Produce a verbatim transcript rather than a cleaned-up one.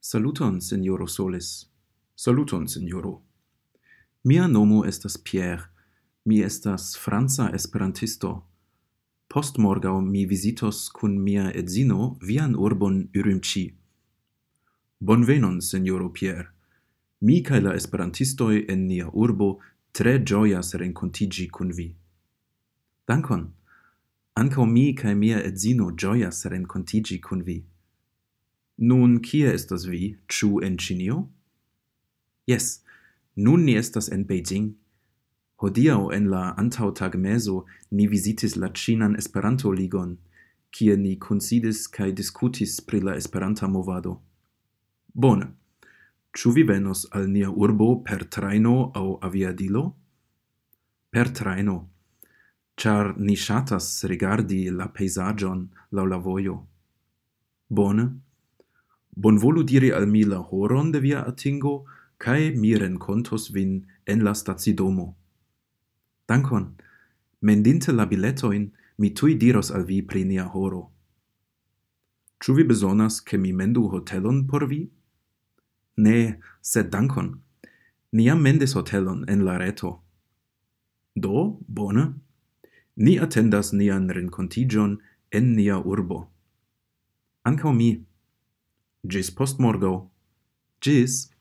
Saluton, Signoro Solis. Saluton, Signoro. Mia nomo estas Pierre. Mi estas franca esperantisto. Postmorgaŭ mi visitos kun mia edzino vian urbon Urumĉi. Bonvenon, Signoro Pierre. Mi kaj la esperantistoj en nia urbo tre ĝojas renkontiĝi kun vi. Dankon. Ankaŭ mi kaj mia edzino ĝojas renkontiĝi kun vi. Nun, kie estas vi? Ĉu en Ĉinio? Jes, nun ni estas en Beijing. Hodiaŭ en la antaŭtagmezo ni vizitis la Ĉinan Esperanto-ligon, kie ni kunsidis kaj diskutis pri la Esperanta movado. Bone. Ĉu vi venos al nia urbo per trajno aŭ aviadilo? Per trajno, ĉar ni ŝatas rigardi la pejzaĝon laŭ la vojo. Bone. Bonvolu diri al mi la horon de via atingo, kaj mi renkontos vin en la stacidomo. Dankon. Mendinte la biletojn, mi tuj diros al vi pri nia horo. Ĉu vi bezonas, ke mi mendu hotelon por vi? Ne, sed dankon. Ni jam mendis hotelon en la reto. Do, bone. Ni atendas nian renkontiĝon en nia urbo. Ankaŭ mi. Ĝis postmorgaŭ. Ĝis.